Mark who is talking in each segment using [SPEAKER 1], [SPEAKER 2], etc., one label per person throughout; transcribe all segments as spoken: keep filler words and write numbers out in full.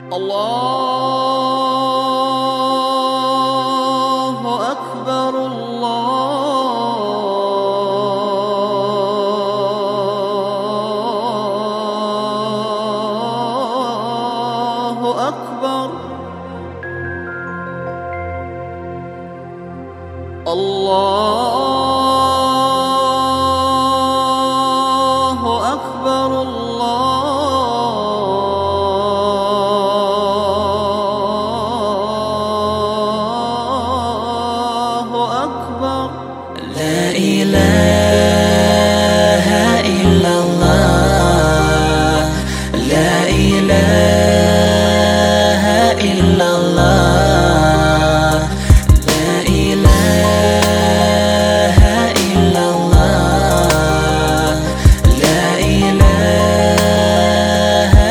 [SPEAKER 1] Allahu akbar, Allahu akbar, Allahu akbar, Allahu akbar.
[SPEAKER 2] La ilaha illallah, la ilaha illallah, la ilaha illallah, la ilaha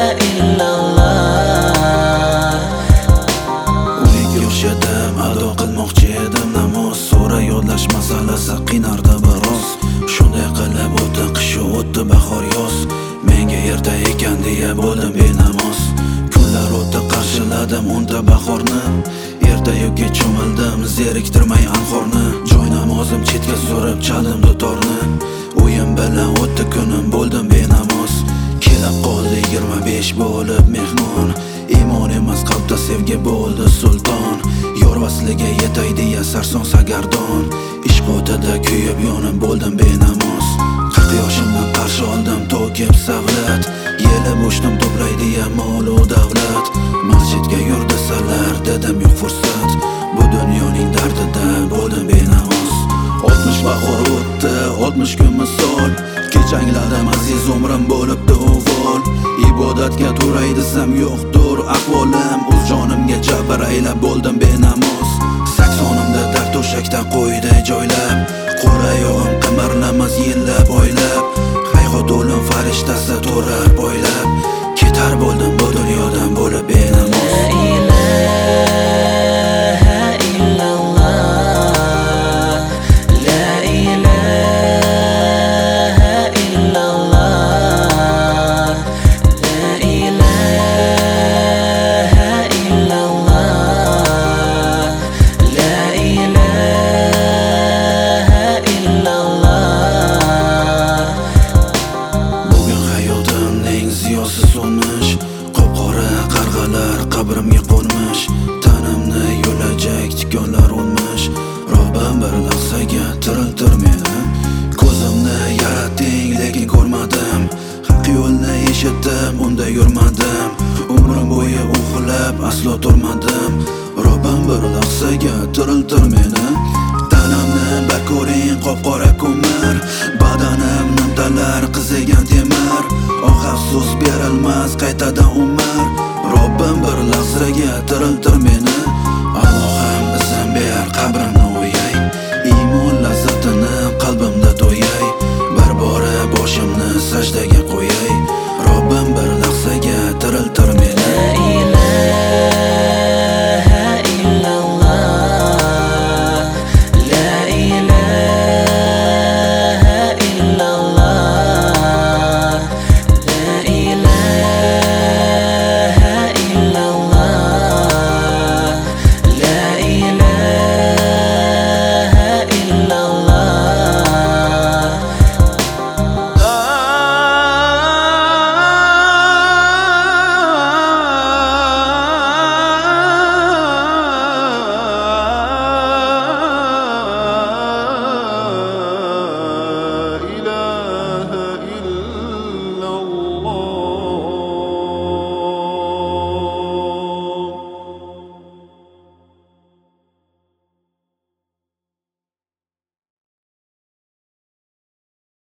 [SPEAKER 2] illallah.
[SPEAKER 3] Unga o'xshadim, ado qilmoqchi edim namoz, so'ra yodlash masalasi qiynardi biroz. Shunday qilib o'tdi qish, o'tdi bahor, yoz, menga erta ekan deya bo'ldim benamoz. Kunlar o'tdi, qarshiladim o'nta bahorni, erta yo'qga cho'mildim, zeriktirmay anhorni. Joy namozim chetga surib chaldim dutorni, o'yim bilan o'tdi kunim, bo'ldim benamoz. Kelib qoldi yigirma besh bo'lib mehmon, iymon emas qalbda sevgi bo'ldi sulton. Yor vasliga yetay deya sarson sagardon, ishq o'tida kuyib yonib bo'ldim benamoz. Qirq yoshimdan qarshi oldim to'kib savlat, yelib o'shdim to'play deya mol-u davlat. Masjidga yur desalar dedim yo'q fursat, bu dunyoning dardida bo'ldim benamoz. Oltmish bahor o'tdi, oltmish kun misol, kech angladim aziz umrim bo'libdi uvol. Ibodatga turay desam yo'qdir ahvolim, o'z jonimga jabr aylab bo'ldim benamoz. Saksonimda dard to'shakda qo'ydi joylab, qo'rayog'im qimirlamas yillab oylab. Hayhot o'lim farishtasi to'rar boylab, ketar bo'ldim bu dunyodan bo'lib benamoz.
[SPEAKER 2] La ilaha illallah, la ilaha illallah, la ilaha illallah, la ilaha illallah.
[SPEAKER 3] Bugun hayotimning ziyosi so'nmish, qop-qora qarg'alar qabrimga qo'nmish. Tanimni yo'lajak tikonlar o'lmish, Robbim bir lahzaga tiriltir meni. Ko'zimni yaratding lekin ko'rmadim, haq yo'lni eshitdim unda yurmadim. Umrim bo'yi uxlab aslo turmadim, Robbim bir lahzaga tiriltir meni. Tanamni bir ko'ring qop-qora ko'mir, badanim nimtalar qizigan temir. Oh afsus berilmas qaytadan umr, Robbim bir lahzaga tiriltir meni.